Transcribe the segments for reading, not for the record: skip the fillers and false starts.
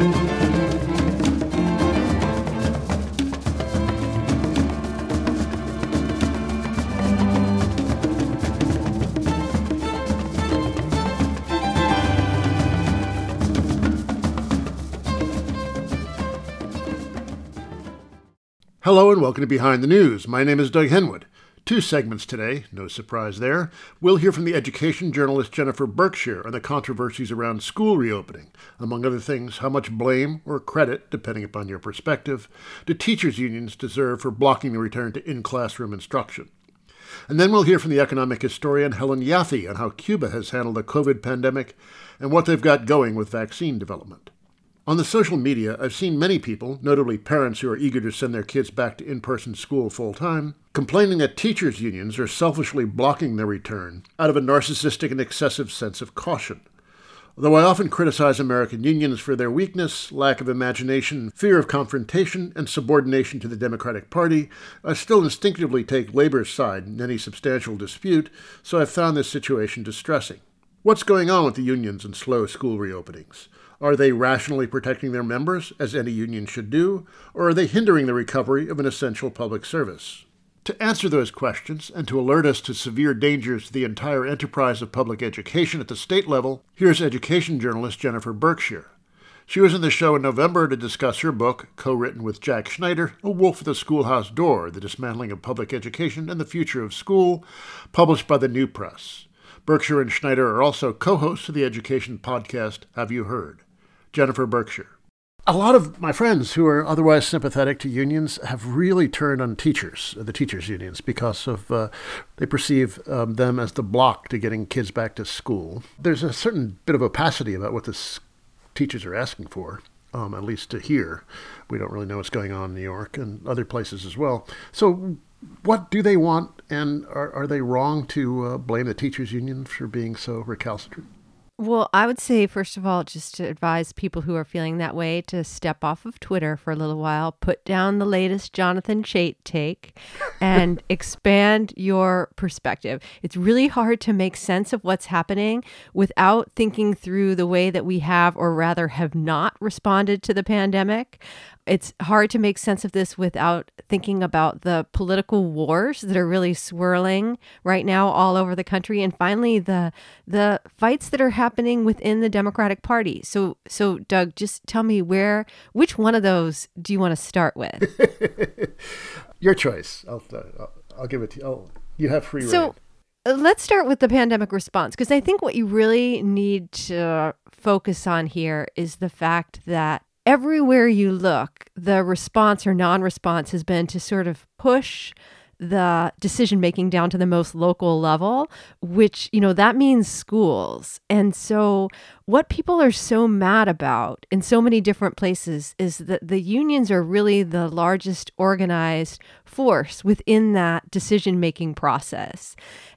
Hello and welcome to Behind the News. My name is Doug Henwood. 2 segments today, no surprise there. We'll hear from the education journalist Jennifer Berkshire on the controversies around school reopening. Among other things, how much blame or credit, depending upon your perspective, do teachers' unions deserve for blocking the return to in-classroom instruction? And then we'll hear from the economic historian Helen Yaffe on how Cuba has handled the COVID pandemic and what they've got going with vaccine development. On the social media, I've seen many people, notably parents who are eager to send their kids back to in-person school full-time, complaining that teachers' unions are selfishly blocking their return out of a narcissistic and excessive sense of caution. Though I often criticize American unions for their weakness, lack of imagination, fear of confrontation, and subordination to the Democratic Party, I still instinctively take labor's side in any substantial dispute, so I've found this situation distressing. What's going on with the unions and slow school reopenings? Are they rationally protecting their members, as any union should do, or are they hindering the recovery of an essential public service? To answer those questions, and to alert us to severe dangers to the entire enterprise of public education at the state level, here's education journalist Jennifer Berkshire. She was in the show in November to discuss her book, co-written with Jack Schneider, A Wolf at the Schoolhouse Door, The Dismantling of Public Education and the Future of School, published by the New Press. Berkshire and Schneider are also co-hosts of the education podcast Have You Heard? Jennifer Berkshire. A lot of my friends who are otherwise sympathetic to unions have really turned on teachers, the teachers' unions, because of they perceive them as the block to getting kids back to school. There's a certain bit of opacity about what the teachers are asking for, at least to here. We don't really know what's going on in New York and other places as well. So what do they want, and are they wrong to blame the teachers' union for being so recalcitrant? Well, I would say, first of all, just to advise people who are feeling that way to step off of Twitter for a little while, put down the latest Jonathan Chait take, and expand your perspective. It's really hard to make sense of what's happening without thinking through the way that we have, or rather have not, responded to the pandemic. It's hard to make sense of this without thinking about the political wars that are really swirling right now all over the country. And finally, the fights that are happening within the Democratic Party. So Doug, just tell me which one of those do you want to start with? Your choice. I'll give it to you. You have free rein. So let's start with the pandemic response, because I think what you really need to focus on here is the fact that everywhere you look, the response or non-response has been to sort of push the decision-making down to the most local level, which, that means schools. And so what people are so mad about in so many different places is that the unions are really the largest organized force within that decision-making process.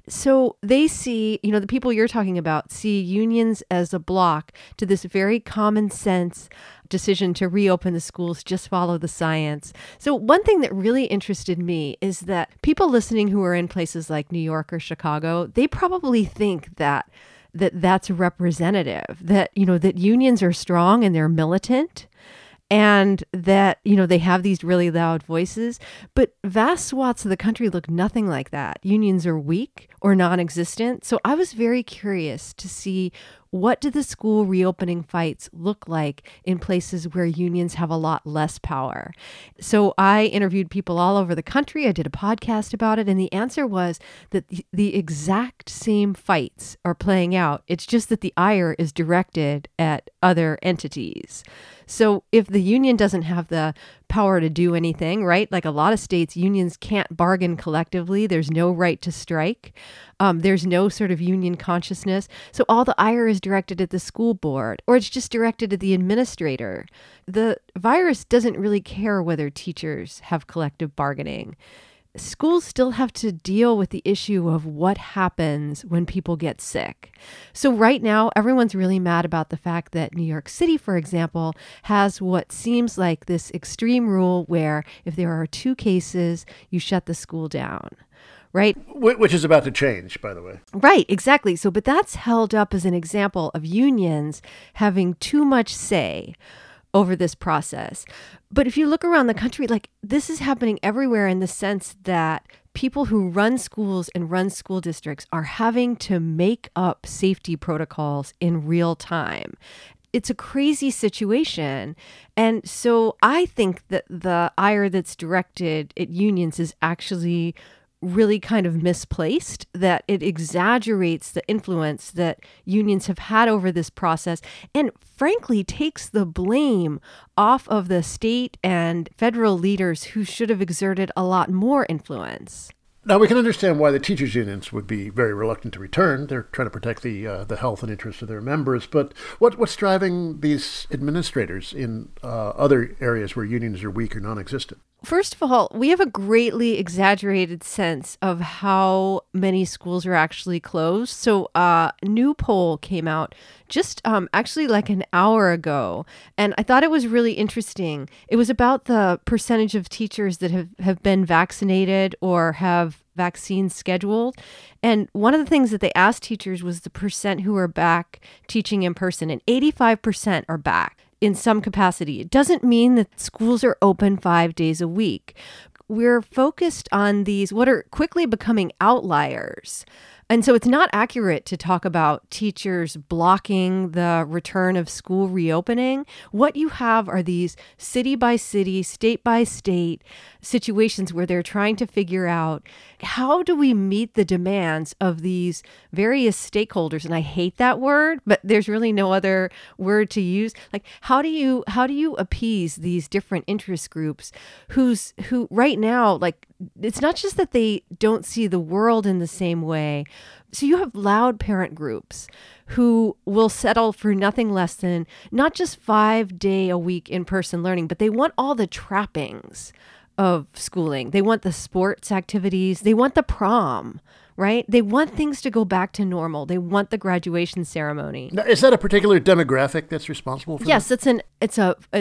So they see, the people you're talking about see unions as a block to this very common sense decision to reopen the schools, just follow the science. So one thing that really interested me is that people listening who are in places like New York or Chicago, they probably think that's representative, that unions are strong and they're militant, and that, they have these really loud voices. But vast swaths of the country look nothing like that. Unions are weak or non-existent. So I was very curious to see, what do the school reopening fights look like in places where unions have a lot less power? So I interviewed people all over the country. I did a podcast about it. And the answer was that the exact same fights are playing out. It's just that the ire is directed at other entities. So if the union doesn't have the power to do anything, right? Like a lot of states, unions can't bargain collectively. There's no right to strike. There's no sort of union consciousness. So all the ire is directed at the school board, or it's just directed at the administrator. The virus doesn't really care whether teachers have collective bargaining. Schools still have to deal with the issue of what happens when people get sick. So right now, everyone's really mad about the fact that New York City, for example, has what seems like this extreme rule where if there are 2 cases, you shut the school down. Right? Which is about to change, by the way. Right, exactly. But that's held up as an example of unions having too much say over this process. But if you look around the country, like this is happening everywhere in the sense that people who run schools and run school districts are having to make up safety protocols in real time. It's a crazy situation. And so I think that the ire that's directed at unions is actually really kind of misplaced, that it exaggerates the influence that unions have had over this process and frankly takes the blame off of the state and federal leaders who should have exerted a lot more influence. Now, we can understand why the teachers' unions would be very reluctant to return. They're trying to protect the health and interests of their members. But what's driving these administrators in other areas where unions are weak or non-existent? First of all, we have a greatly exaggerated sense of how many schools are actually closed. So a new poll came out just actually like an hour ago, and I thought it was really interesting. It was about the percentage of teachers that have been vaccinated or have vaccines scheduled. And one of the things that they asked teachers was the percent who are back teaching in person, and 85% are back in some capacity. It doesn't mean that schools are open 5 days a week. We're focused on these, what are quickly becoming outliers. And so it's not accurate to talk about teachers blocking the return of school reopening. What you have are these city by city, state by state situations where they're trying to figure out how do we meet the demands of these various stakeholders. And I hate that word, but there's really no other word to use. Like, how do you appease these different interest groups who right now, like, it's not just that they don't see the world in the same way. So you have loud parent groups who will settle for nothing less than not just 5 day a week in-person learning, but they want all the trappings of schooling. They want the sports activities. They want the prom, right? They want things to go back to normal. They want the graduation ceremony. Now, is that a particular demographic that's responsible for yes, that? it's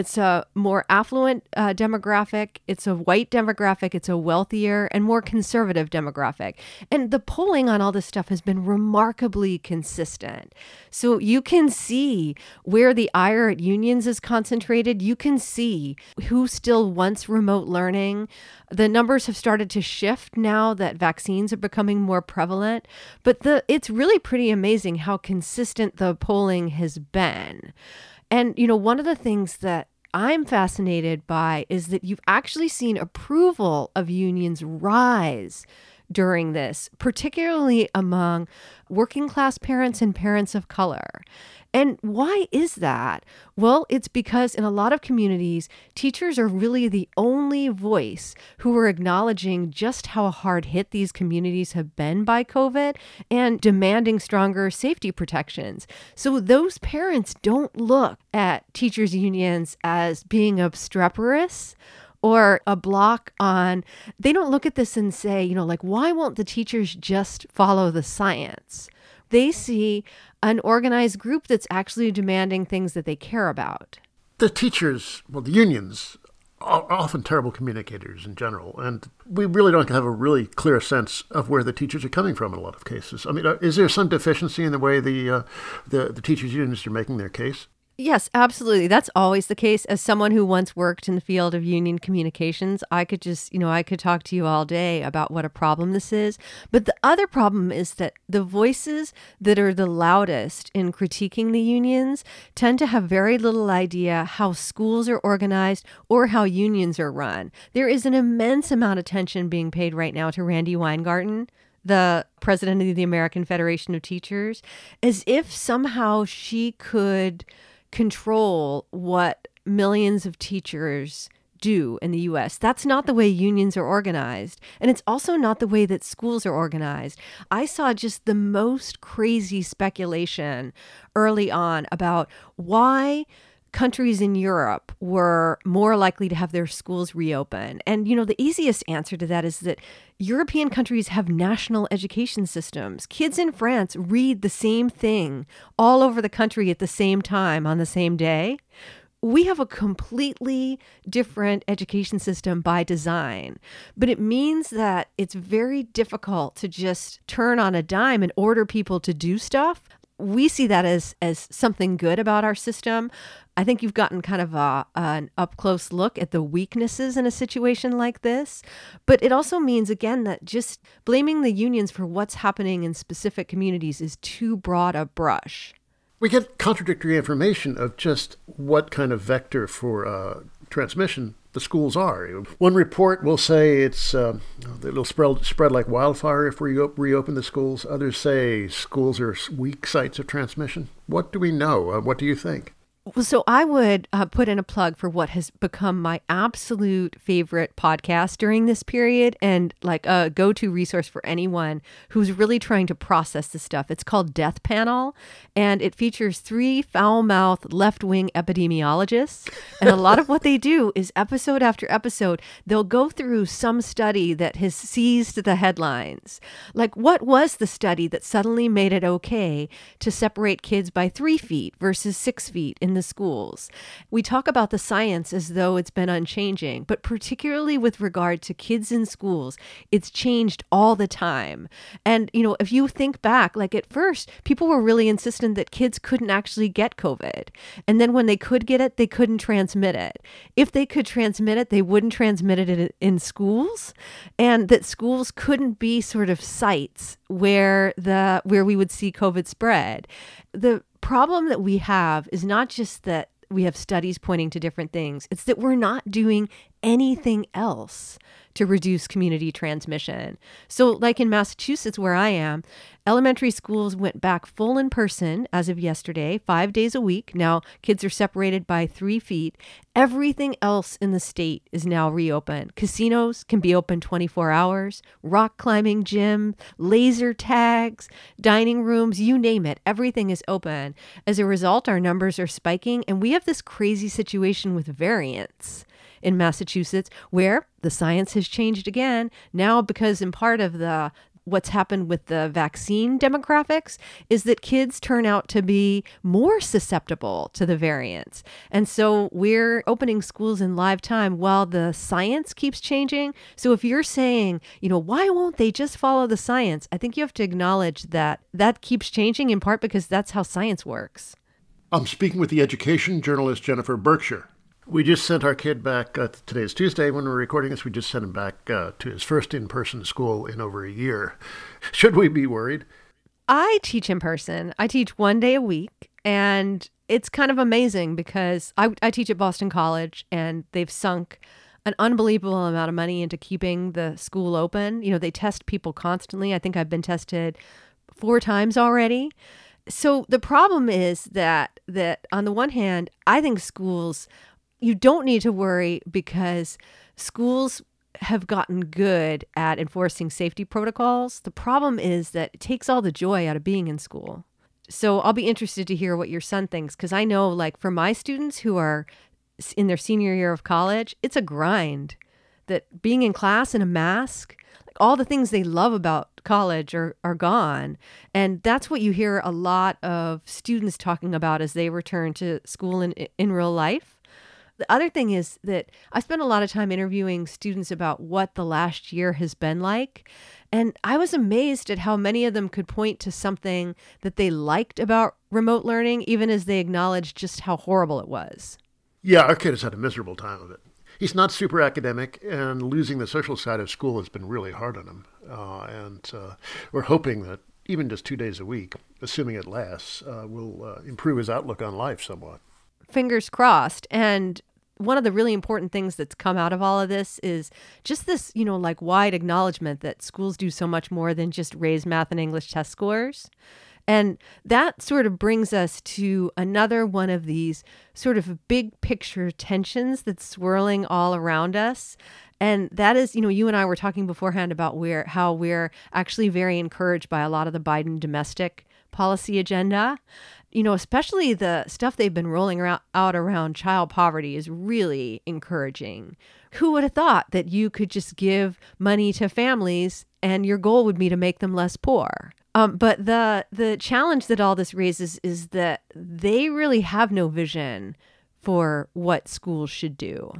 a more affluent demographic. It's a white demographic. It's a wealthier and more conservative demographic. And the polling on all this stuff has been remarkably consistent. So you can see where the ire at unions is concentrated. You can see who still wants remote learning. The numbers have started to shift now that vaccines are becoming more prevalent, but it's really pretty amazing how consistent the polling has been. And, one of the things that I'm fascinated by is that you've actually seen approval of unions rise during this, particularly among working class parents and parents of color. And why is that? Well, it's because in a lot of communities, teachers are really the only voice who are acknowledging just how hard hit these communities have been by COVID and demanding stronger safety protections. So those parents don't look at teachers' unions as being obstreperous or a block on, they don't look at this and say, like, why won't the teachers just follow the science? They see an organized group that's actually demanding things that they care about. The teachers, the unions, are often terrible communicators in general, and we really don't have a really clear sense of where the teachers are coming from in a lot of cases. I mean, is there some deficiency in the way the teachers' unions are making their case? Yes, absolutely. That's always the case. As someone who once worked in the field of union communications, I could just, I could talk to you all day about what a problem this is. But the other problem is that the voices that are the loudest in critiquing the unions tend to have very little idea how schools are organized or how unions are run. There is an immense amount of attention being paid right now to Randi Weingarten, the president of the American Federation of Teachers, as if somehow she could control what millions of teachers do in the U.S. That's not the way unions are organized. And it's also not the way that schools are organized. I saw just the most crazy speculation early on about why countries in Europe were more likely to have their schools reopen. And, the easiest answer to that is that European countries have national education systems. Kids in France read the same thing all over the country at the same time on the same day. We have a completely different education system by design, but it means that it's very difficult to just turn on a dime and order people to do stuff. we see that as something good about our system. I think you've gotten kind of an up close look at the weaknesses in a situation like this. But it also means, again, that just blaming the unions for what's happening in specific communities is too broad a brush. We get contradictory information of just what kind of vector for transmission the schools are. One report will say it'll spread like wildfire if we reopen the schools. Others say schools are weak sites of transmission. What do we know? What do you think? So I would put in a plug for what has become my absolute favorite podcast during this period, and like a go-to resource for anyone who's really trying to process this stuff. It's called Death Panel, and it features 3 foul-mouthed left-wing epidemiologists. And a lot of what they do is episode after episode, they'll go through some study that has seized the headlines. Like, what was the study that suddenly made it okay to separate kids by 3 feet versus 6 feet in the schools? We talk about the science as though it's been unchanging, but particularly with regard to kids in schools, it's changed all the time. And, if you think back, like at first, people were really insistent that kids couldn't actually get COVID. And then when they could get it, they couldn't transmit it. If they could transmit it, they wouldn't transmit it in schools, and that schools couldn't be sort of sites where we would see COVID spread. The problem that we have is not just that we have studies pointing to different things. It's that we're not doing anything else to reduce community transmission. So like in Massachusetts, where I am, elementary schools went back full in person as of yesterday, 5 days a week. Now kids are separated by 3 feet. Everything else in the state is now reopened. Casinos can be open 24 hours, rock climbing gym, laser tags, dining rooms, you name it. Everything is open. As a result, our numbers are spiking, and we have this crazy situation with variants in Massachusetts, where the science has changed again now, because in part of what's happened with the vaccine demographics is that kids turn out to be more susceptible to the variants. And so we're opening schools in live time while the science keeps changing. So if you're saying, why won't they just follow the science? I think you have to acknowledge that keeps changing, in part because that's how science works. I'm speaking with the education journalist Jennifer Berkshire. We just sent our kid back, today's Tuesday when we're recording this, we just sent him back to his first in-person school in over a year. Should we be worried? I teach in person. I teach 1 day a week, and it's kind of amazing because I teach at Boston College, and they've sunk an unbelievable amount of money into keeping the school open. They test people constantly. I think I've been tested 4 times already. So the problem is that on the one hand, I think schools, you don't need to worry because schools have gotten good at enforcing safety protocols. The problem is that it takes all the joy out of being in school. So I'll be interested to hear what your son thinks, because I know, like, for my students who are in their senior year of college, it's a grind. That being in class in a mask, like, all the things they love about college are gone. And that's what you hear a lot of students talking about as they return to school in real life. The other thing is that I spent a lot of time interviewing students about what the last year has been like. And I was amazed at how many of them could point to something that they liked about remote learning, even as they acknowledged just how horrible it was. Yeah, our kid has had a miserable time of it. He's not super academic, and losing the social side of school has been really hard on him. And we're hoping that even just 2 days a week, assuming it lasts, will improve his outlook on life somewhat. Fingers crossed. And one of the really important things that's come out of all of this is just this, like, wide acknowledgement that schools do so much more than just raise math and English test scores. And that sort of brings us to another one of these sort of big picture tensions that's swirling all around us. And that is, you and I were talking beforehand about how we're actually very encouraged by a lot of the Biden domestic policy agenda. Especially the stuff they've been rolling out around child poverty is really encouraging. Who would have thought that you could just give money to families and your goal would be to make them less poor? But the challenge that all this raises is that they really have no vision for what schools should do.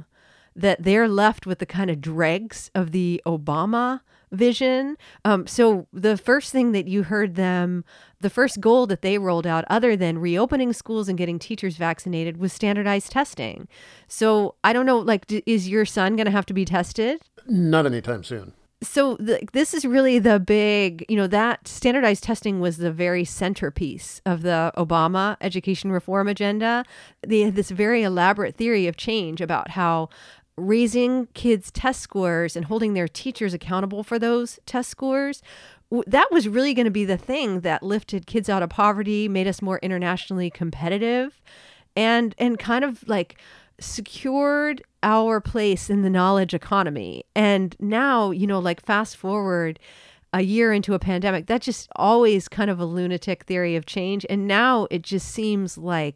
that they're left with the kind of dregs of the Obama vision. So the first thing that you heard them, the first goal that they rolled out, other than reopening schools and getting teachers vaccinated, was standardized testing. So I don't know, like, is your son going to have to be tested? Not anytime soon. So this is really the big, that standardized testing was the very centerpiece of the Obama education reform agenda. They had this very elaborate theory of change about how raising kids' test scores and holding their teachers accountable for those test scores, that was really going to be the thing that lifted kids out of poverty, made us more internationally competitive, and kind of like secured our place in the knowledge economy. And now, like fast forward a year into a pandemic, that's just always kind of a lunatic theory of change. And now it just seems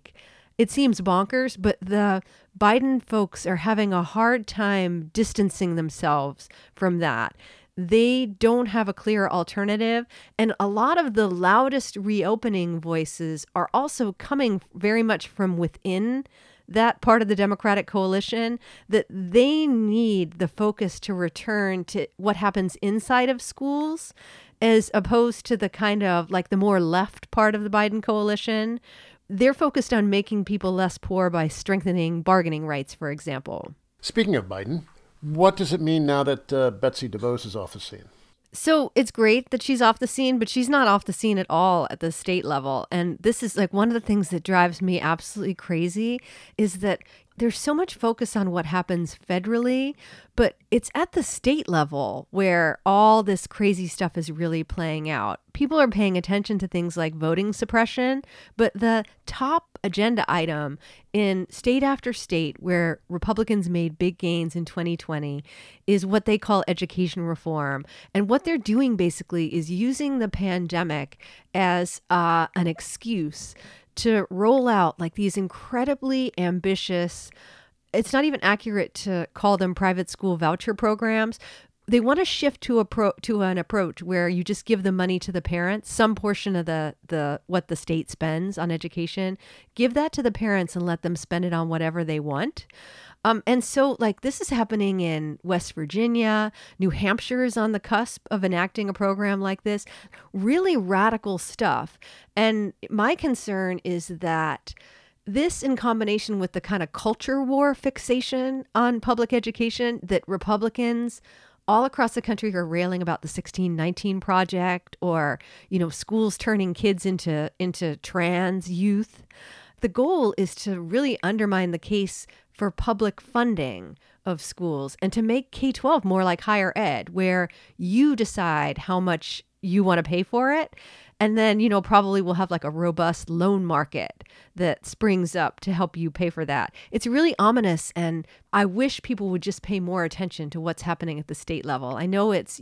bonkers, but the Biden folks are having a hard time distancing themselves from that. They don't have a clear alternative. And a lot of the loudest reopening voices are also coming very much from within that part of the Democratic coalition, that they need the focus to return to what happens inside of schools, as opposed to the kind of like the more left part of the Biden coalition. They're focused on making people less poor by strengthening bargaining rights, for example. Speaking of Biden, what does it mean now that Betsy DeVos is off the scene? So it's great that she's off the scene, but she's not off the scene at all at the state level. And this is like one of the things that drives me absolutely crazy is that there's so much focus on what happens federally, but it's at the state level where all this crazy stuff is really playing out. People are paying attention to things like voting suppression, but the top agenda item in state after state where Republicans made big gains in 2020 is what they call education reform. And what they're doing basically is using the pandemic as an excuse to roll out like these incredibly ambitious, it's not even accurate to call them private school voucher programs. They want to shift to an approach where you just give the money to the parents, some portion of the what the state spends on education, give that to the parents and let them spend it on whatever they want. And so like this is happening in West Virginia. New Hampshire is on the cusp of enacting a program like this. Really radical stuff. And my concern is that this, in combination with the kind of culture war fixation on public education that Republicans all across the country are railing about, the 1619 Project, or, schools turning kids into trans youth. The goal is to really undermine the case for public funding of schools and to make K-12 more like higher ed, where you decide how much you want to pay for it. And then, probably we'll have like a robust loan market that springs up to help you pay for that. It's really ominous. And I wish people would just pay more attention to what's happening at the state level. I know it's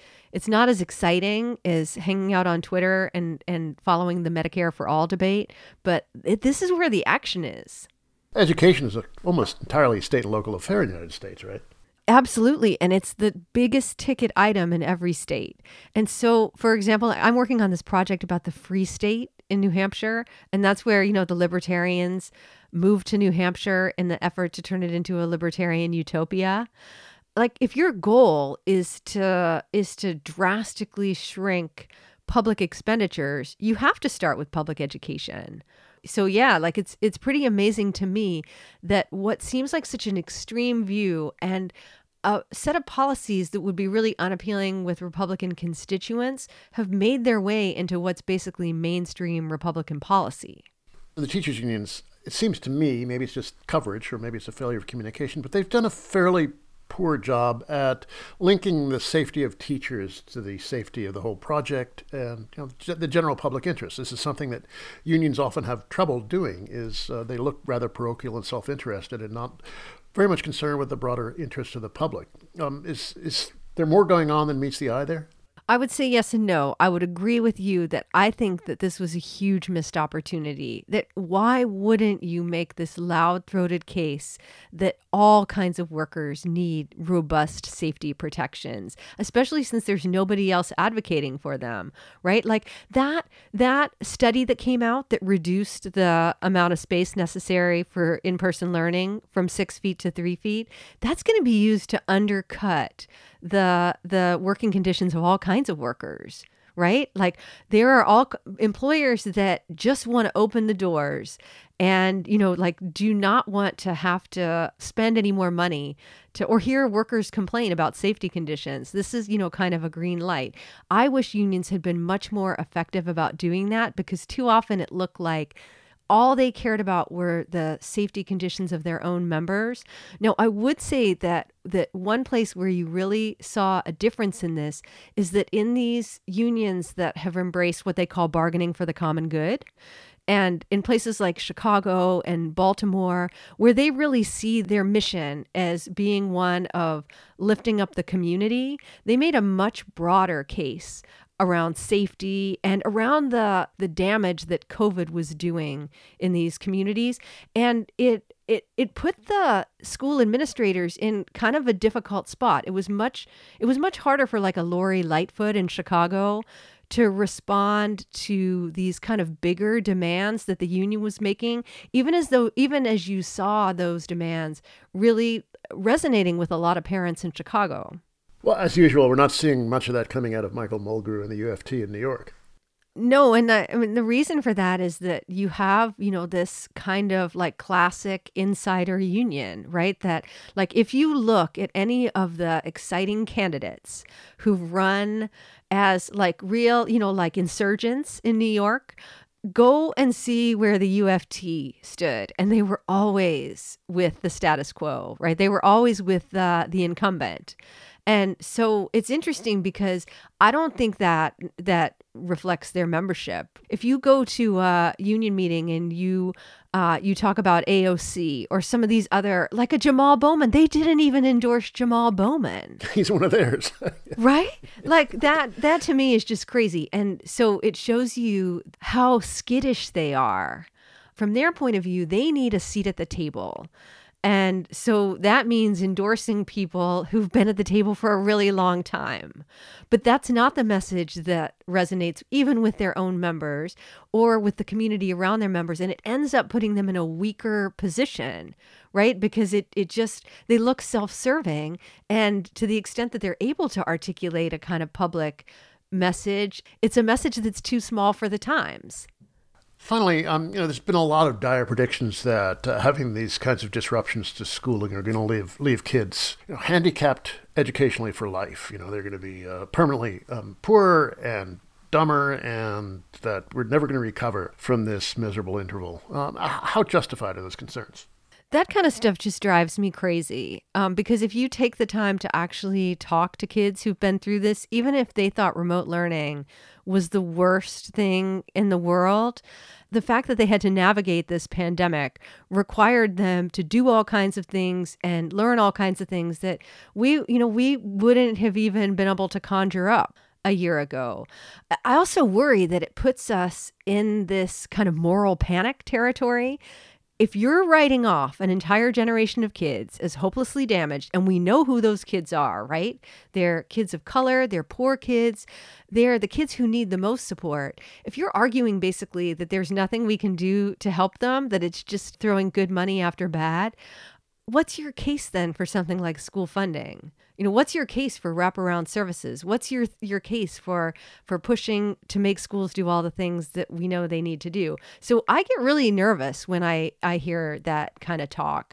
not as exciting as hanging out on Twitter and following the Medicare for All debate, but this is where the action is. Education is almost entirely state and local affair in the United States, right? Absolutely. And it's the biggest ticket item in every state. And so, for example, I'm working on this project about the Free State in New Hampshire. And that's where, the libertarians moved to New Hampshire in the effort to turn it into a libertarian utopia. Like, if your goal is to drastically shrink public expenditures, you have to start with public education. So yeah, like it's pretty amazing to me that what seems like such an extreme view and a set of policies that would be really unappealing with Republican constituents have made their way into what's basically mainstream Republican policy. The teachers unions, it seems to me, maybe it's just coverage or maybe it's a failure of communication, but they've done a fairly poor job at linking the safety of teachers to the safety of the whole project and the general public interest. This is something that unions often have trouble doing, is they look rather parochial and self-interested and not very much concerned with the broader interest of the public. Is there more going on than meets the eye there? I would say yes and no. I would agree with you that I think that this was a huge missed opportunity. That why wouldn't you make this loud-throated case that all kinds of workers need robust safety protections, especially since there's nobody else advocating for them, right? Like that study that came out that reduced the amount of space necessary for in-person learning from 6 feet to 3 feet, that's going to be used to undercut the working conditions of all kinds of workers, right? Like there are all employers that just want to open the doors and, like do not want to have to spend any more money or hear workers complain about safety conditions. This is, kind of a green light. I wish unions had been much more effective about doing that because too often it looked like all they cared about were the safety conditions of their own members. Now, I would say that one place where you really saw a difference in this is that in these unions that have embraced what they call bargaining for the common good, and in places like Chicago and Baltimore, where they really see their mission as being one of lifting up the community, they made a much broader case around safety and around the damage that COVID was doing in these communities. And it put the school administrators in kind of a difficult spot. It was much harder for like a Lori Lightfoot in Chicago to respond to these kind of bigger demands that the union was making, even as you saw those demands really resonating with a lot of parents in Chicago. Well, as usual, we're not seeing much of that coming out of Michael Mulgrew and the UFT in New York. No, and the reason for that is that you have, this kind of like classic insider union, right? That like if you look at any of the exciting candidates who've run as like real, like insurgents in New York, go and see where the UFT stood. And they were always with the status quo, right? They were always with the incumbent. And so it's interesting because I don't think that reflects their membership. If you go to a union meeting and you talk about AOC or some of these other, like a Jamal Bowman, they didn't even endorse Jamal Bowman. He's one of theirs. Right? Like that to me is just crazy. And so it shows you how skittish they are. From their point of view, they need a seat at the table. And so that means endorsing people who've been at the table for a really long time. But that's not the message that resonates even with their own members or with the community around their members. And it ends up putting them in a weaker position, right? Because they look self-serving. And to the extent that they're able to articulate a kind of public message, it's a message that's too small for the times. Finally, there's been a lot of dire predictions that having these kinds of disruptions to schooling are going to leave kids handicapped educationally for life. They're going to be permanently poorer and dumber, and that we're never going to recover from this miserable interval. How justified are those concerns? That kind of stuff just drives me crazy because if you take the time to actually talk to kids who've been through this, even if they thought remote learning was the worst thing in the world, the fact that they had to navigate this pandemic required them to do all kinds of things and learn all kinds of things that we wouldn't have even been able to conjure up a year ago. I also worry that it puts us in this kind of moral panic territory. If you're writing off an entire generation of kids as hopelessly damaged, and we know who those kids are, right? They're kids of color, they're poor kids, they're the kids who need the most support. If you're arguing basically that there's nothing we can do to help them, that it's just throwing good money after bad, what's your case then for something like school funding? What's your case for wraparound services? What's your case for pushing to make schools do all the things that we know they need to do? So I get really nervous when I hear that kind of talk.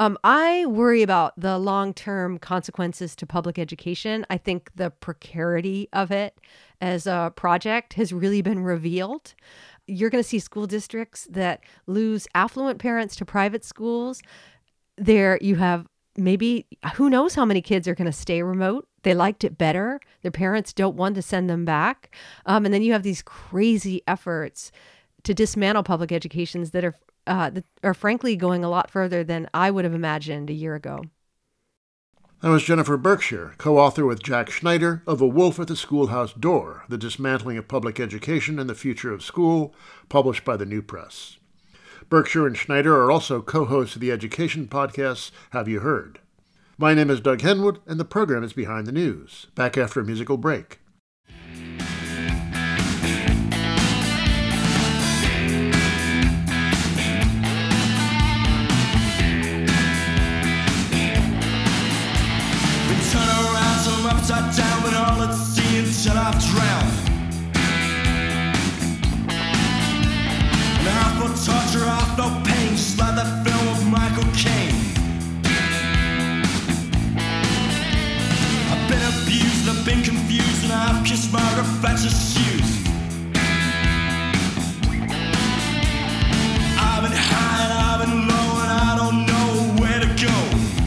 I worry about the long-term consequences to public education. I think the precarity of it as a project has really been revealed. You're going to see school districts that lose affluent parents to private schools. There you have maybe who knows how many kids are going to stay remote. They liked it better. Their parents don't want to send them back. And then you have these crazy efforts to dismantle public educations that are frankly going a lot further than I would have imagined a year ago. That was Jennifer Berkshire, co-author with Jack Schneider of A Wolf at the Schoolhouse Door, The Dismantling of Public Education and the Future of School, published by the New Press. Berkshire and Schneider are also co-hosts of the education podcasts Have You Heard? My name is Doug Henwood, and the program is Behind the News. Back after a musical break. Upside down with all at sea until I've drowned. And half no torture, half no pain, just like that film of Michael Caine. I've been abused, I've been confused, and I've kissed my reflection's shoes. I've been high and I've been low, and I don't know where to go.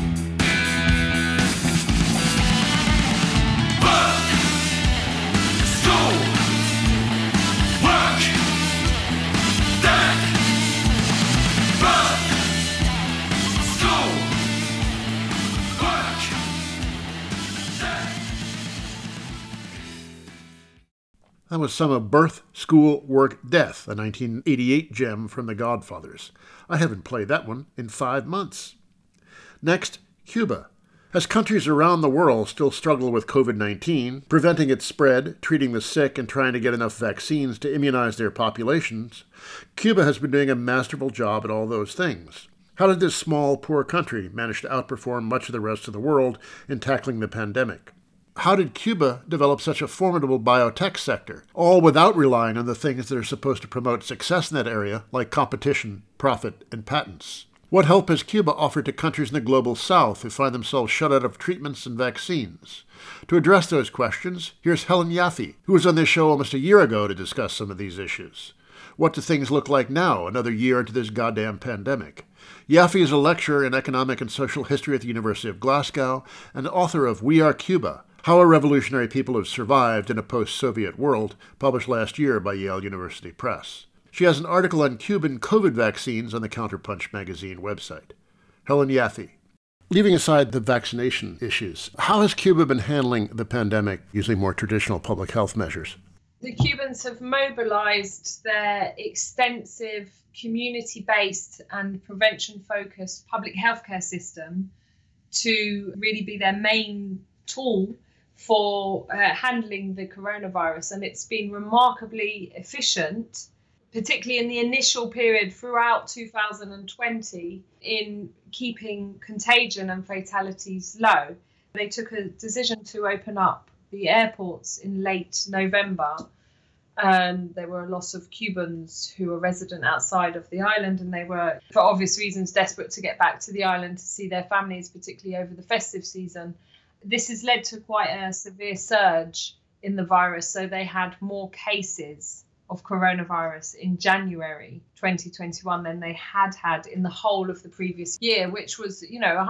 That was some of Birth, School, Work, Death, a 1988 gem from The Godfathers. I haven't played that one in 5 months. Next, Cuba. As countries around the world still struggle with COVID-19, preventing its spread, treating the sick, and trying to get enough vaccines to immunize their populations, Cuba has been doing a masterful job at all those things. How did this small, poor country manage to outperform much of the rest of the world in tackling the pandemic? How did Cuba develop such a formidable biotech sector, all without relying on the things that are supposed to promote success in that area, like competition, profit, and patents? What help has Cuba offered to countries in the global south who find themselves shut out of treatments and vaccines? To address those questions, here's Helen Yaffe, who was on this show almost a year ago to discuss some of these issues. What do things look like now, another year into this goddamn pandemic? Yaffe is a lecturer in economic and social history at the University of Glasgow and author of We Are Cuba, How a Revolutionary People Have Survived in a Post-Soviet World, published last year by Yale University Press. She has an article on Cuban COVID vaccines on the Counterpunch magazine website. Helen Yaffe. Leaving aside the vaccination issues, how has Cuba been handling the pandemic using more traditional public health measures? The Cubans have mobilized their extensive community-based and prevention-focused public healthcare system to really be their main tool for handling the coronavirus, and it's been remarkably efficient, particularly in the initial period throughout 2020, in keeping contagion and fatalities low. They took a decision to open up the airports in late November. There were a lot of Cubans who were resident outside of the island, and they were, for obvious reasons, desperate to get back to the island to see their families, particularly over the festive season. This has led to quite a severe surge in the virus. So they had more cases of coronavirus in January 2021 than they had in the whole of the previous year, which was,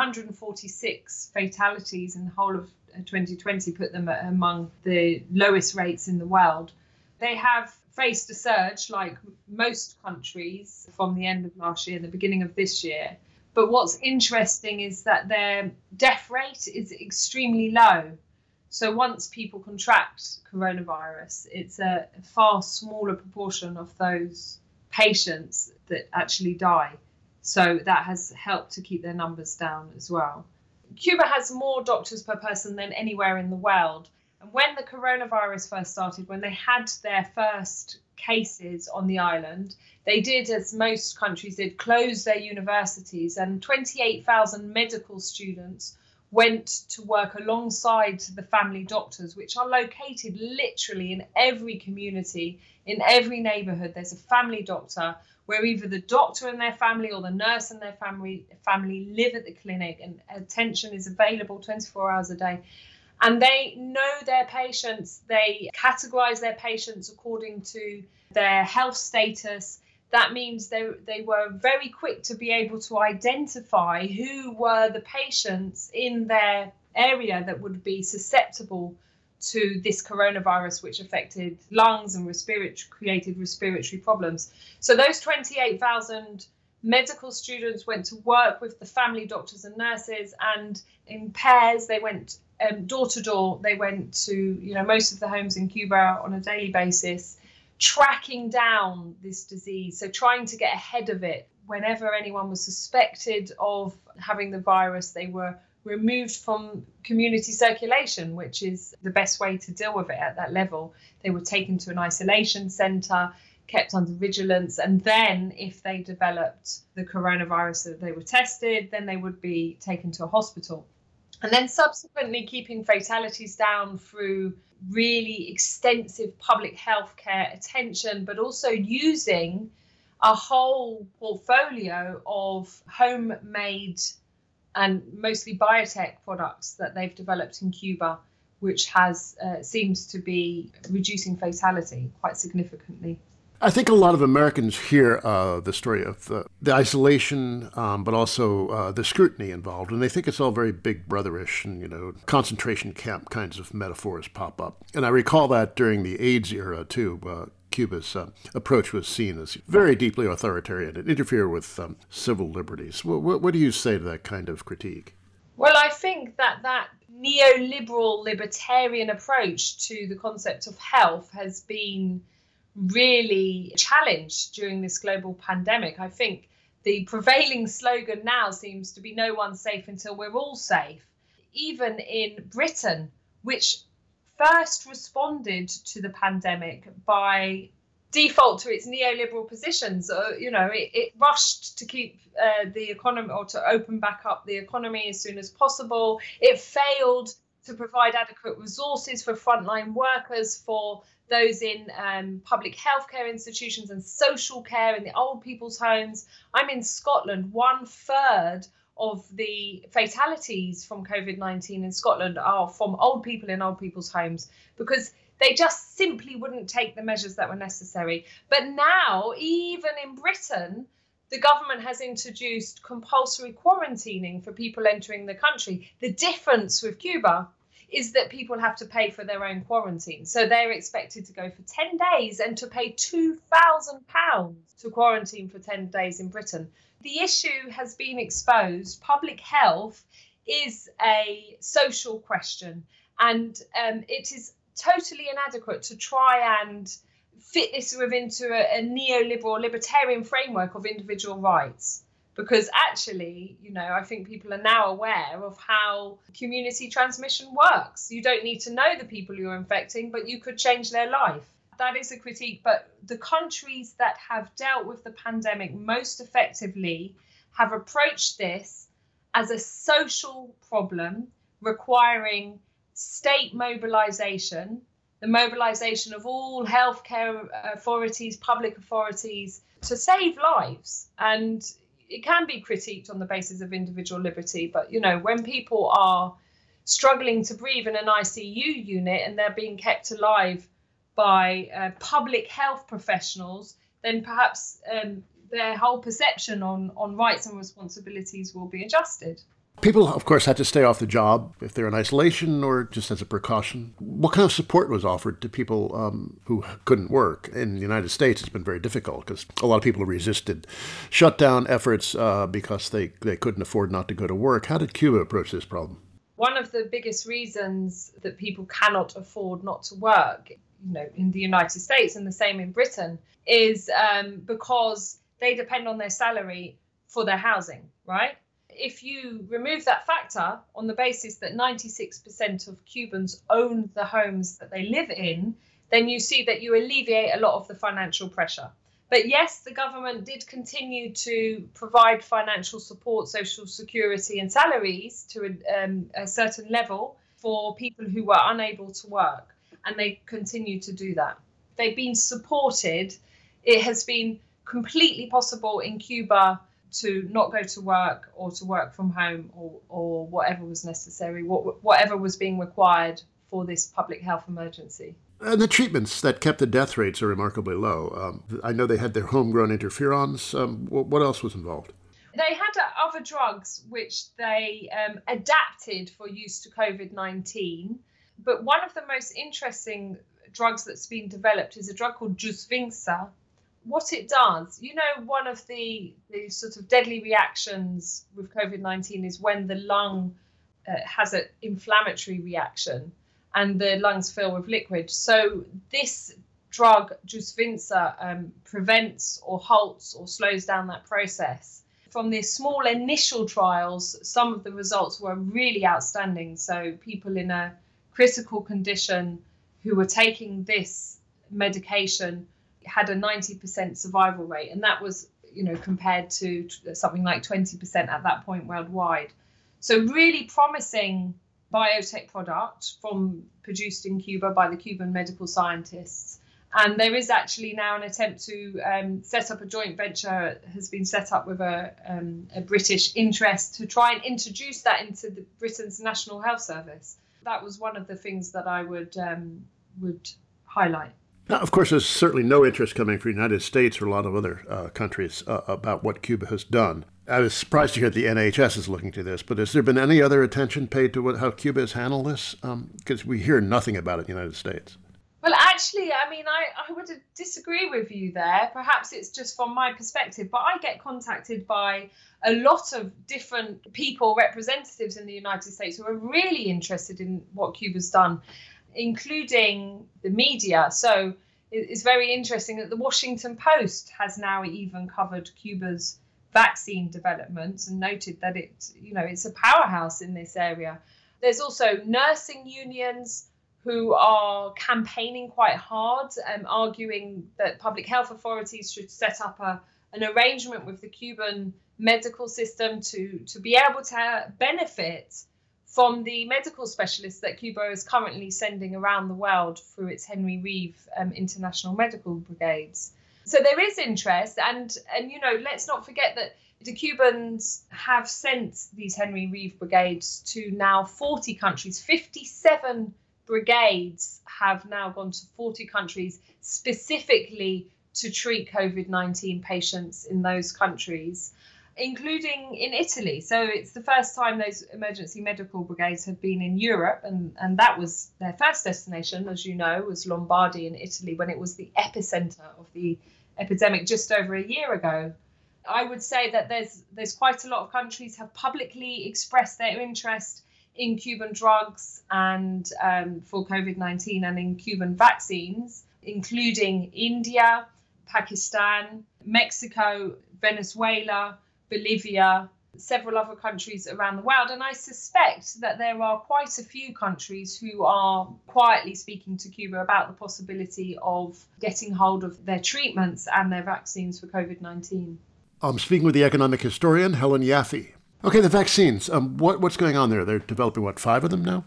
146 fatalities in the whole of 2020, put them among the lowest rates in the world. They have faced a surge like most countries from the end of last year and the beginning of this year. But what's interesting is that their death rate is extremely low. So once people contract coronavirus, it's a far smaller proportion of those patients that actually die. So that has helped to keep their numbers down as well. Cuba has more doctors per person than anywhere in the world. And when the coronavirus first started, when they had their first cases on the island, they did, as most countries did, close their universities, and 28,000 medical students went to work alongside the family doctors, which are located literally in every community, in every neighborhood. There's a family doctor where either the doctor and their family or the nurse and their family live at the clinic, and attention is available 24 hours a day. And they know their patients. They categorize their patients according to their health status. That means they were very quick to be able to identify who were the patients in their area that would be susceptible to this coronavirus, which affected lungs and created respiratory problems. So those 28,000 medical students went to work with the family doctors and nurses, and in pairs they went door to door. They went to most of the homes in Cuba on a daily basis, tracking down this disease, so trying to get ahead of it. Whenever anyone was suspected of having the virus, they were removed from community circulation, which is the best way to deal with it at that level. They were taken to an isolation centre, kept under vigilance, and then if they developed the coronavirus, they were tested, then they would be taken to a hospital. And then subsequently keeping fatalities down through really extensive public health care attention, but also using a whole portfolio of homemade and mostly biotech products that they've developed in Cuba, which has seems to be reducing fatality quite significantly. I think a lot of Americans hear the story of the isolation, but also the scrutiny involved, and they think it's all very Big Brother-ish, and concentration camp kinds of metaphors pop up. And I recall that during the AIDS era too. Cuba's approach was seen as very deeply authoritarian and interfere with civil liberties. What do you say to that kind of critique? Well, I think that neoliberal libertarian approach to the concept of health has been really challenged during this global pandemic. I think the prevailing slogan now seems to be no one's safe until we're all safe. Even in Britain, which first responded to the pandemic by default to its neoliberal positions, it rushed to keep the economy, or to open back up the economy as soon as possible. It failed to provide adequate resources for frontline workers, for those in public healthcare institutions and social care in the old people's homes. I'm in Scotland. 1/3 of the fatalities from COVID-19 in Scotland are from old people in old people's homes, because they just simply wouldn't take the measures that were necessary. But now, even in Britain, the government has introduced compulsory quarantining for people entering the country. The difference with Cuba is that people have to pay for their own quarantine. So they're expected to go for 10 days and to pay £2,000 to quarantine for 10 days in Britain. The issue has been exposed. Public health is a social question, and it is totally inadequate to try and fit this into a neoliberal libertarian framework of individual rights. Because actually, I think people are now aware of how community transmission works. You don't need to know the people you're infecting, but you could change their life. That is a critique. But the countries that have dealt with the pandemic most effectively have approached this as a social problem requiring state mobilization, the mobilization of all healthcare authorities, public authorities, to save lives. And it can be critiqued on the basis of individual liberty, but when people are struggling to breathe in an ICU unit and they're being kept alive by public health professionals, then perhaps their whole perception on rights and responsibilities will be adjusted. People, of course, had to stay off the job if they're in isolation or just as a precaution. What kind of support was offered to people who couldn't work? In the United States, it's been very difficult because a lot of people resisted shutdown efforts because they couldn't afford not to go to work. How did Cuba approach this problem? One of the biggest reasons that people cannot afford not to work, in the United States and the same in Britain, is because they depend on their salary for their housing, right? If you remove that factor on the basis that 96% of Cubans own the homes that they live in, then you see that you alleviate a lot of the financial pressure. But yes, the government did continue to provide financial support, social security and salaries to a certain level for people who were unable to work. And they continue to do that. They've been supported. It has been completely possible in Cuba to not go to work or to work from home or whatever was necessary, whatever was being required for this public health emergency. And the treatments that kept the death rates are remarkably low. I know they had their homegrown interferons. What else was involved? They had other drugs which they adapted for use to COVID-19. But one of the most interesting drugs that's been developed is a drug called Jusvinxa, what it does, one of the sort of deadly reactions with COVID-19 is when the lung has an inflammatory reaction and the lungs fill with liquid. So this drug, Jusvinza, prevents or halts or slows down that process. From the small initial trials, some of the results were really outstanding. So people in a critical condition who were taking this medication had a 90% survival rate. And that was, compared to something like 20% at that point worldwide. So really promising biotech product produced in Cuba by the Cuban medical scientists. And there is actually now an attempt to set up a joint venture, has been set up with a British interest to try and introduce that into Britain's National Health Service. That was one of the things that I would highlight. Now, of course, there's certainly no interest coming from the United States or a lot of other countries about what Cuba has done. I was surprised to hear the NHS is looking to this, but has there been any other attention paid to how Cuba has handled this? Because we hear nothing about it in the United States. Well, actually, I would disagree with you there. Perhaps it's just from my perspective, but I get contacted by a lot of different people, representatives in the United States, who are really interested in what Cuba's done, including the media. So it's very interesting that the Washington Post has now even covered Cuba's vaccine developments and noted that it's a powerhouse in this area. There's also nursing unions who are campaigning quite hard, arguing that public health authorities should set up an arrangement with the Cuban medical system to be able to benefit from the medical specialists that Cuba is currently sending around the world through its Henry Reeve international medical brigades. So there is interest, and let's not forget that the Cubans have sent these Henry Reeve brigades to now 40 countries. 57 brigades have now gone to 40 countries specifically to treat COVID-19 patients in those countries, including in Italy. So it's the first time those emergency medical brigades have been in Europe, and that was their first destination, as you know, was Lombardy in Italy when it was the epicenter of the epidemic just over a year ago. I would say that there's quite a lot of countries have publicly expressed their interest in Cuban drugs and for COVID-19 and in Cuban vaccines, including India, Pakistan, Mexico, Venezuela, Bolivia, several other countries around the world. And I suspect that there are quite a few countries who are quietly speaking to Cuba about the possibility of getting hold of their treatments and their vaccines for COVID-19. I'm speaking with the economic historian, Helen Yaffe. Okay, the vaccines. What's going on there? They're developing, 5 of them now?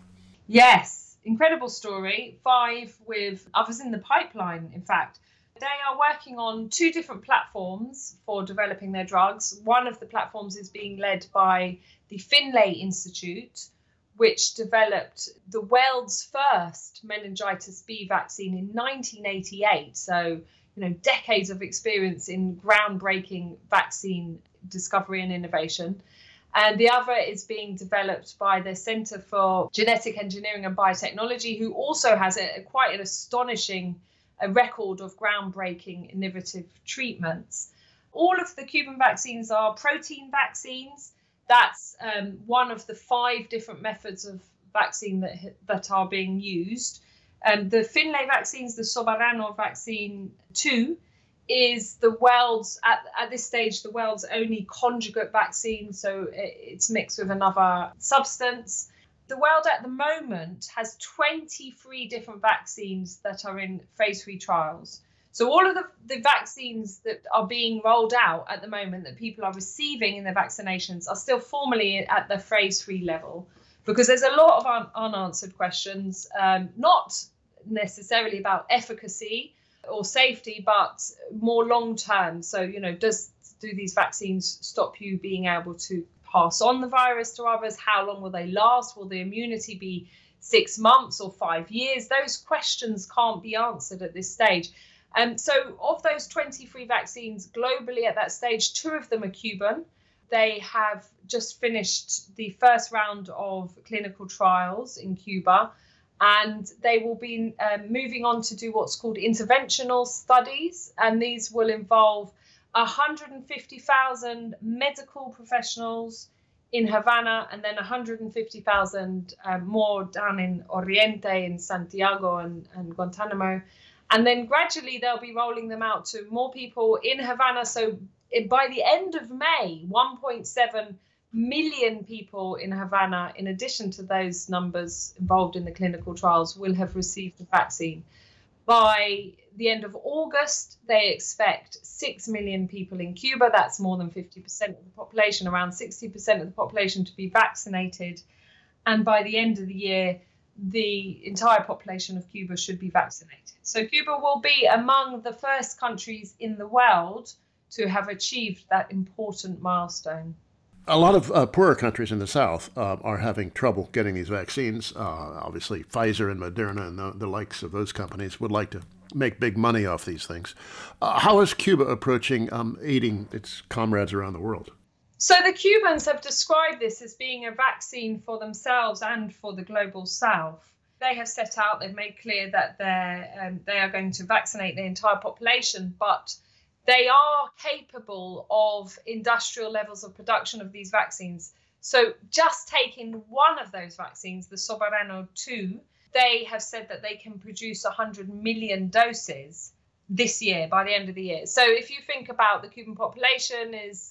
Yes, incredible story. 5 with others in the pipeline, in fact. They are working on 2 different platforms for developing their drugs. One of the platforms is being led by the Finlay Institute, which developed the world's first meningitis B vaccine in 1988. So, decades of experience in groundbreaking vaccine discovery and innovation. And the other is being developed by the Center for Genetic Engineering and Biotechnology, who also has quite an astonishing record of groundbreaking innovative treatments. All of the Cuban vaccines are protein vaccines. That's one of the 5 different methods of vaccine that are being used. The Finlay vaccines, the Soberano vaccine 2, is the world's, at this stage, the world's only conjugate vaccine. So it's mixed with another substance. The world at the moment has 23 different vaccines that are in phase 3 trials. So all of the vaccines that are being rolled out at the moment that people are receiving in their vaccinations are still formally at the phase 3 level, because there's a lot of unanswered questions, not necessarily about efficacy or safety, but more long term. So, do these vaccines stop you being able to pass on the virus to others? How long will they last? Will the immunity be 6 months or 5 years? Those questions can't be answered at this stage. So of those 23 vaccines globally at that stage, 2 of them are Cuban. They have just finished the first round of clinical trials in Cuba. And they will be moving on to do what's called interventional studies. And these will involve 150,000 medical professionals in Havana, and then 150,000 more down in Oriente, in Santiago and Guantanamo. And then gradually they'll be rolling them out to more people in Havana. So by the end of May, 1.7 million people in Havana, in addition to those numbers involved in the clinical trials, will have received the vaccine. By the end of August, they expect 6 million people in Cuba. That's more than 50% of the population, around 60% of the population to be vaccinated. And by the end of the year, the entire population of Cuba should be vaccinated. So Cuba will be among the first countries in the world to have achieved that important milestone. A lot of poorer countries in the South are having trouble getting these vaccines. Obviously, Pfizer and Moderna and the likes of those companies would like to make big money off these things. How is Cuba approaching aiding its comrades around the world? So the Cubans have described this as being a vaccine for themselves and for the global South. They have set out, they've made clear that they are going to vaccinate the entire population, but they are capable of industrial levels of production of these vaccines. So just taking one of those vaccines, the Soberano 2, they have said that they can produce 100 million doses this year, by the end of the year. So if you think about the Cuban population is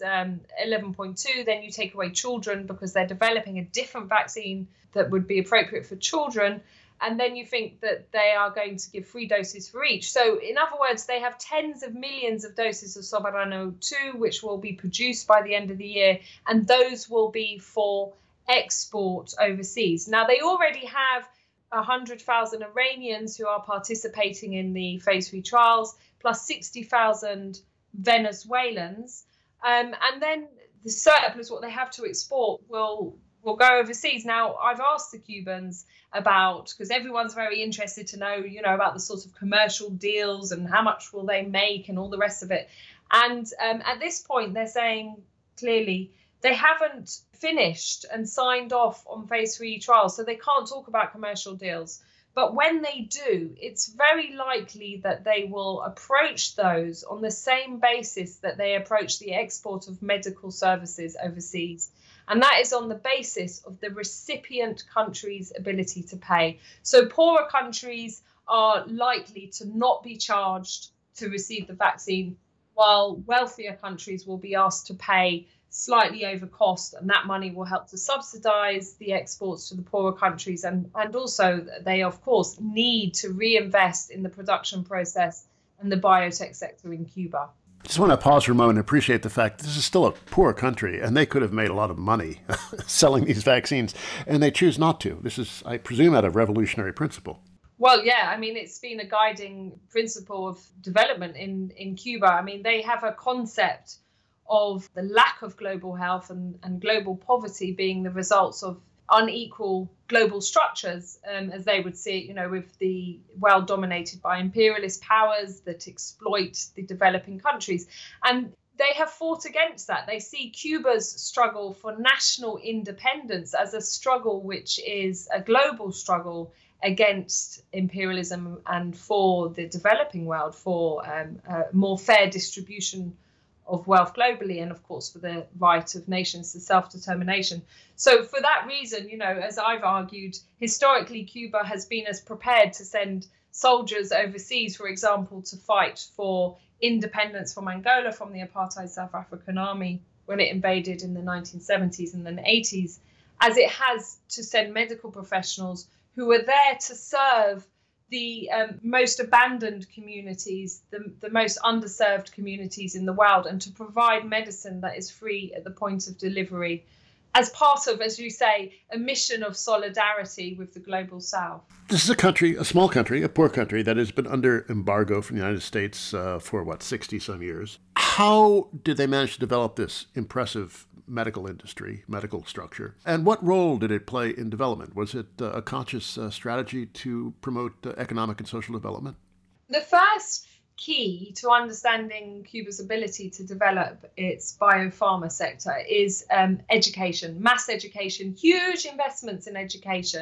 11.2, then you take away children because they're developing a different vaccine that would be appropriate for children. And then you think that they are going to give 3 doses for each. So in other words, they have tens of millions of doses of Soberano 2, which will be produced by the end of the year. And those will be for export overseas. Now, they already have 100,000 Iranians who are participating in the phase 3 trials, plus 60,000 Venezuelans. And then the surplus, what they have to export, will go overseas. Now, I've asked the Cubans about, because everyone's very interested to know, about the sort of commercial deals and how much will they make and all the rest of it. And at this point, they're saying clearly they haven't finished and signed off on phase 3 trials, so they can't talk about commercial deals. But when they do, it's very likely that they will approach those on the same basis that they approach the export of medical services overseas. And that is on the basis of the recipient country's ability to pay. So poorer countries are likely to not be charged to receive the vaccine, while wealthier countries will be asked to pay slightly over cost, and that money will help to subsidize the exports to the poorer countries. And also they, of course, need to reinvest in the production process and the biotech sector in Cuba. I just want to pause for a moment and appreciate the fact this is still a poor country, and they could have made a lot of money selling these vaccines, and they choose not to. This is, I presume, out of revolutionary principle. Well, yeah, I mean, it's been a guiding principle of development in Cuba. I mean, they have a concept of the lack of global health and global poverty being the results of unequal global structures, as they would see it, with the world dominated by imperialist powers that exploit the developing countries. And they have fought against that. They see Cuba's struggle for national independence as a struggle which is a global struggle against imperialism and for the developing world, for a more fair distribution of wealth globally, and of course for the right of nations to self-determination. So for that reason, as I've argued, historically Cuba has been as prepared to send soldiers overseas, for example, to fight for independence from Angola from the apartheid South African army when it invaded in the 1970s and then 80s, as it has to send medical professionals who are there to serve the most abandoned communities, the most underserved communities in the world, and to provide medicine that is free at the point of delivery as part of, as you say, a mission of solidarity with the global South. This is a country, a small country, a poor country that has been under embargo from the United States for 60-some years. How did they manage to develop this impressive medical industry, medical structure? And what role did it play in development? Was it a conscious strategy to promote economic and social development? The first key to understanding Cuba's ability to develop its biopharma sector is education, mass education, huge investments in education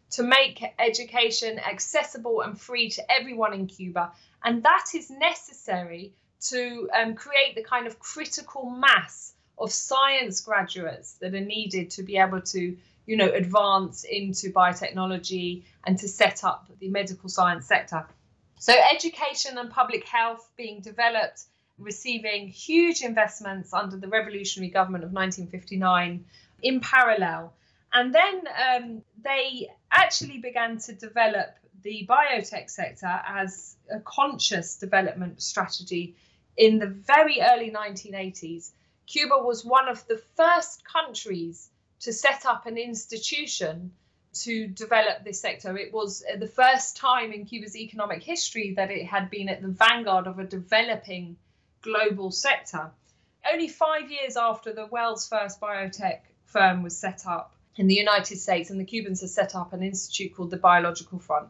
to make education accessible and free to everyone in Cuba. And that is necessary to create the kind of critical mass of science graduates that are needed to be able to, advance into biotechnology and to set up the medical science sector. So education and public health being developed, receiving huge investments under the revolutionary government of 1959 in parallel. And then they actually began to develop the biotech sector as a conscious development strategy in the very early 1980s. Cuba was one of the first countries to set up an institution to develop this sector. It was the first time in Cuba's economic history that it had been at the vanguard of a developing global sector. Only 5 years after the world's first biotech firm was set up in the United States, and the Cubans had set up an institute called the Biological Front.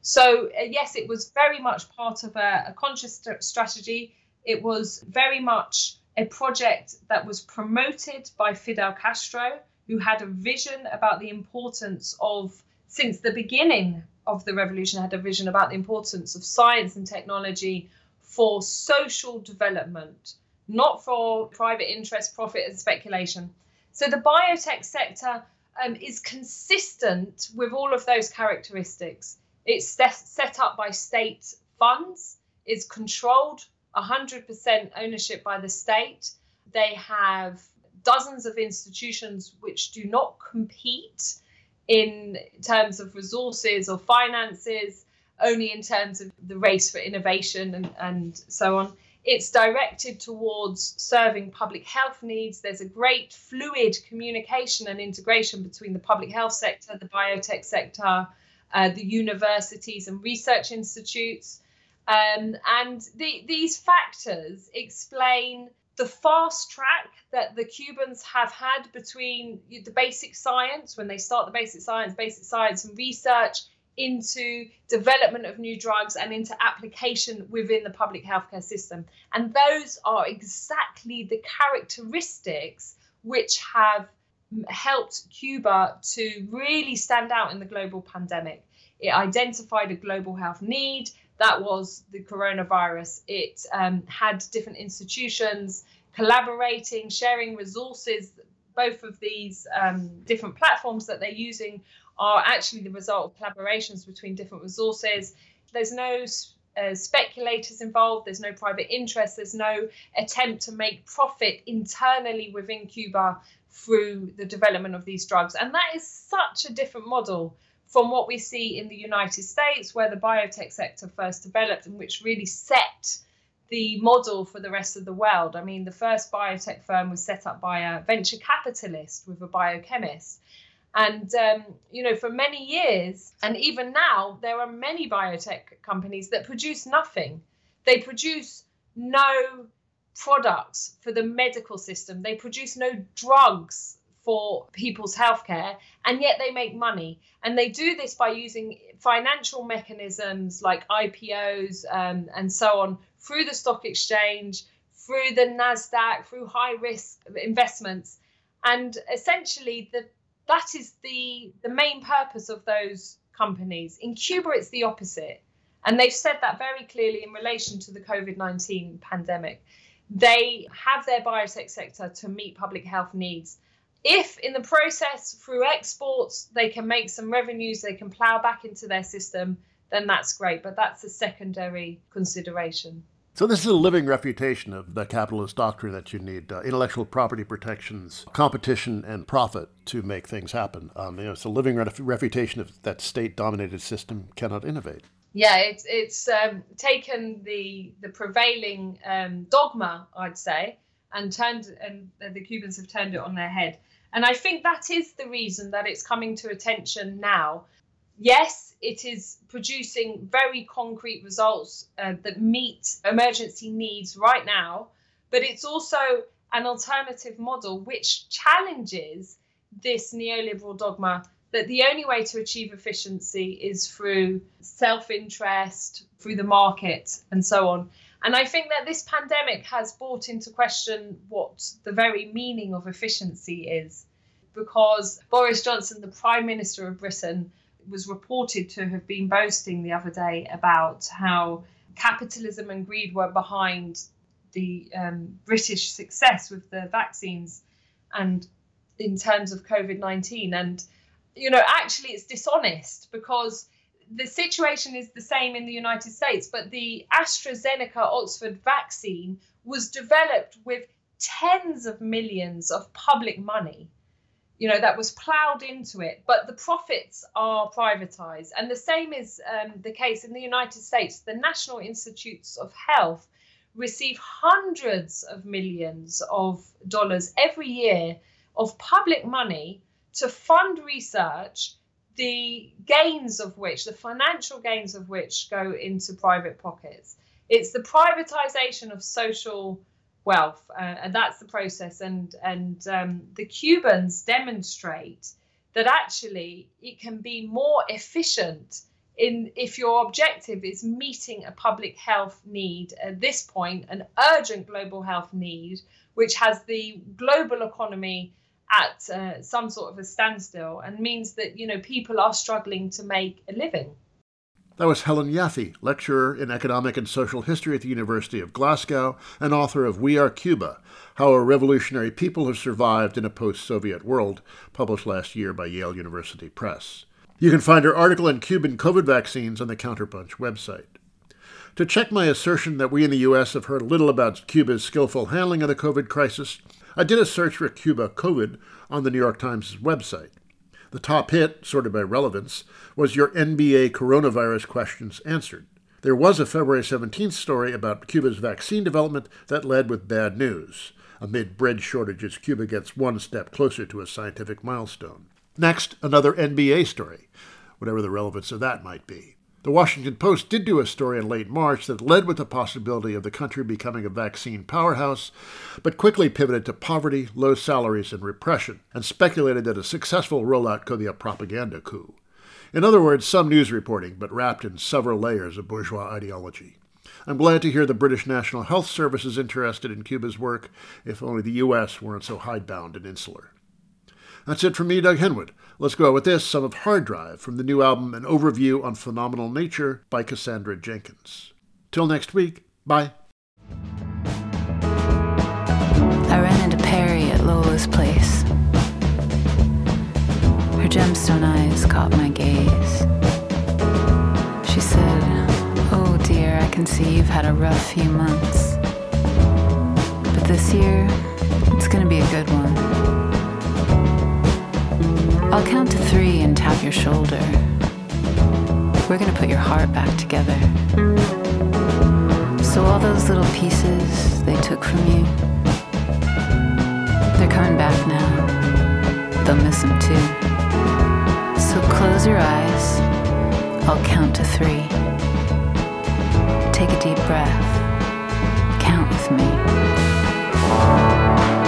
So yes, it was very much part of a conscious strategy. It was very much a project that was promoted by Fidel Castro, who had a vision about the importance of, since the beginning of the revolution, had a vision about the importance of science and technology for social development, not for private interest, profit and speculation. So the biotech sector is consistent with all of those characteristics. It's set up by state funds, is controlled 100% ownership by the state. They have dozens of institutions which do not compete in terms of resources or finances, only in terms of the race for innovation and so on. It's directed towards serving public health needs. There's a great fluid communication and integration between the public health sector, the biotech sector, the universities and research institutes. And these factors explain the fast track that the Cubans have had between the basic science, when they start the basic science and research, into development of new drugs and into application within the public healthcare system. And those are exactly the characteristics which have helped Cuba to really stand out in the global pandemic. It identified a global health need. That was the coronavirus. It had different institutions collaborating, sharing resources. Both of these different platforms that they're using are actually the result of collaborations between different resources. There's no speculators involved. There's no private interest. There's no attempt to make profit internally within Cuba through the development of these drugs. And that is such a different model from what we see in the United States, where the biotech sector first developed and which really set the model for the rest of the world. I mean, the first biotech firm was set up by a venture capitalist with a biochemist. And, for many years, and even now, there are many biotech companies that produce nothing. They produce no products for the medical system. They produce no drugs for people's healthcare, and yet they make money. And they do this by using financial mechanisms like IPOs and so on, through the stock exchange, through the NASDAQ, through high risk investments. And essentially, that is the main purpose of those companies. In Cuba, it's the opposite. And they've said that very clearly in relation to the COVID-19 pandemic. They have their biotech sector to meet public health needs. If in the process, through exports, they can make some revenues, they can plow back into their system, then that's great. But that's a secondary consideration. So this is a living refutation of the capitalist doctrine that you need intellectual property protections, competition, and profit to make things happen. It's a living refutation of that state-dominated system cannot innovate. Yeah, it's taken the prevailing dogma, I'd say, and the Cubans have turned it on their head. And I think that is the reason that it's coming to attention now. Yes, it is producing very concrete results that meet emergency needs right now, but it's also an alternative model which challenges this neoliberal dogma that the only way to achieve efficiency is through self-interest, through the market, and so on. And I think that this pandemic has brought into question what the very meaning of efficiency is, because Boris Johnson, the Prime Minister of Britain, was reported to have been boasting the other day about how capitalism and greed were behind the British success with the vaccines and in terms of COVID-19. And, actually it's dishonest, because the situation is the same in the United States, but the AstraZeneca Oxford vaccine was developed with tens of millions of public money, that was ploughed into it, but the profits are privatized. And the same is the case in the United States. The National Institutes of Health receive hundreds of millions of dollars every year of public money to fund research, the financial gains of which go into private pockets. It's the privatization of social wealth, and that's the process. And the Cubans demonstrate that actually it can be more efficient if your objective is meeting a public health need at this point, an urgent global health need, which has the global economy at some sort of a standstill, and means that people are struggling to make a living. That was Helen Yaffe, lecturer in economic and social history at the University of Glasgow and author of We Are Cuba: How a Revolutionary People Have Survived in a Post-Soviet World, published last year by Yale University Press. You can find her article on Cuban COVID vaccines on the Counterpunch website. To check my assertion that we in the U.S. have heard little about Cuba's skillful handling of the COVID crisis, I did a search for Cuba COVID on the New York Times website. The top hit, sorted by relevance, was your NBA coronavirus questions answered. There was a February 17th story about Cuba's vaccine development that led with bad news. Amid bread shortages, Cuba gets one step closer to a scientific milestone. Next, another NBA story, whatever the relevance of that might be. The Washington Post did do a story in late March that led with the possibility of the country becoming a vaccine powerhouse, but quickly pivoted to poverty, low salaries, and repression, and speculated that a successful rollout could be a propaganda coup. In other words, some news reporting, but wrapped in several layers of bourgeois ideology. I'm glad to hear the British National Health Service is interested in Cuba's work, if only the U.S. weren't so hidebound and insular. That's it from me, Doug Henwood. Let's go out with this, some of Hard Drive, from the new album An Overview on Phenomenal Nature by Cassandra Jenkins. Till next week, bye. I ran into Perry at Lola's place. Her gemstone eyes caught my gaze. She said, "Oh dear, I can see you've had a rough few months. But this year, it's gonna be a good one. I'll count to 3 and tap your shoulder. We're gonna put your heart back together. So all those little pieces they took from you, they're coming back now. They'll miss them too. So close your eyes. I'll count to 3. Take a deep breath. Count with me.